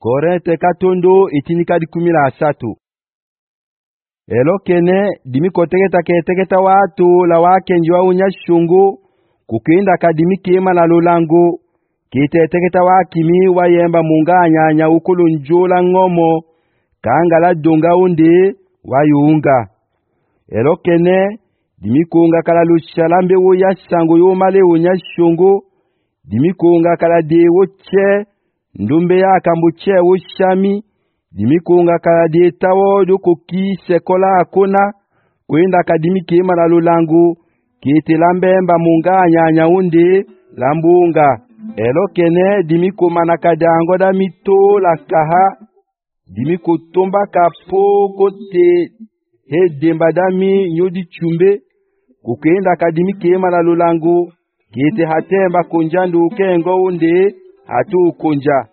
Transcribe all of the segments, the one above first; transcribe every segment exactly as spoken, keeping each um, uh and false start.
Korente katondo itinika di kumi la asatu. Elo kene dimi koteketa keteketa watu la wake njua unya shungu kukinda kadimi kima la lulangu kiteteketa wakimi wayemba munganya nya ukulu njula ngomo kanga la dunga undi wayunga. Elo kene dimi kunga kala lushalambe uya sangu yumale unya shungu dimi kunga kala de uche ndumbe ya kambuche ushami dimi kunga kala de tawo dukuki sekola akuna kuinda kadimi kima la lulangu kiti lambemba munganya nyaundi lambunga. Elo kene dimi kumana kadango da mito la kaha dimi kutumba kapo kote he demba dami nyudi chumbe kukinda kadimi kima la lulangu kiti hatemba kunjandu kengo undi hatu kunja.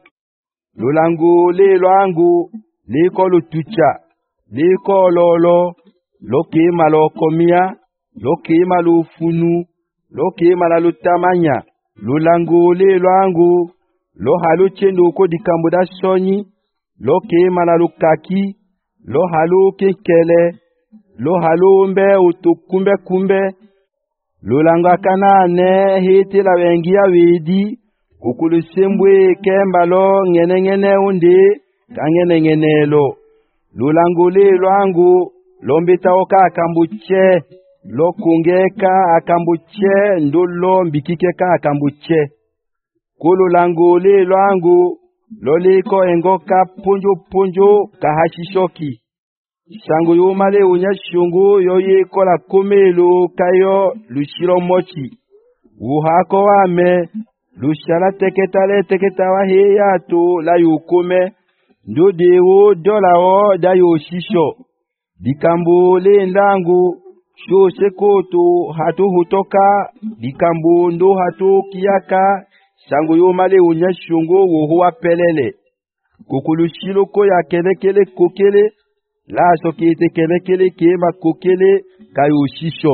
Lulangu li lwangu liko lutucha liko lolo lokima lokomia lokima lufunu lokima la lutamanya. Lulangu li lwangu lo halu chendu ko dikambuda sonyi lokima la lukaki lo halu kikele lo halu mbe utukumbe kumbe. Lulanga kanane hiti la wengia wedi kukulusembwe kemba lo ngene ngene undi kangene ngene lo. Lulangu li lwangu lombita oka akambuche lo kungeka akambuche ndulo mbikikeka akambuche. Kululangu li lwangu loliko engoka punju punju kahashishoki. Sangu yumale unyashungu yoye kola kumelu kayo lushiro mochi. Uhako wame lushala teketale teketawa heyatu la yukume ndudiwu dola o da yoshisho. Dikambu li ndangu shu sekutu hatu hutoka dikambu ndu hatu kiyaka. Sangu yumale unyashungu wuhuwa pelele kukulushilo ko ya kelekele kukele laso kite kelekele kema kukele kayushisho.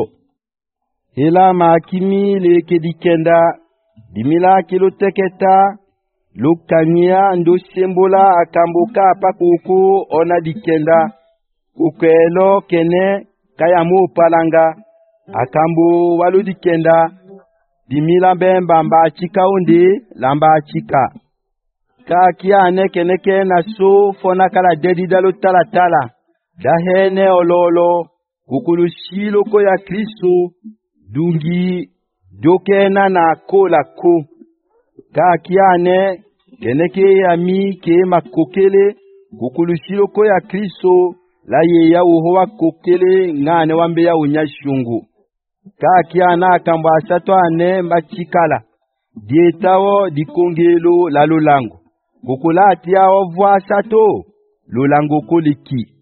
Hila makimi leke dikenda dimila kilo teketa lukanyia ndu sembola akambuka pakuku ona dikenda kukwelo kene kayamu palanga akambu walu dikenda dimila bemba mba chika undi lamba chika. Kakiane keneke na su fona kala dedi dalu tala tala dahene ololo kukulushilo ko ya Kristo dungi dokena na kola ko. Kakiane keneke ya mi ke makokele kukulushilo ko ya Kristo la ye ya uhowa kokele ngane wambe ya unyashungu. Kakiana akamba asato ane mbachikala dietawo dikongelo la lulangu kukulati ya ovwa sato lulangu kuliki.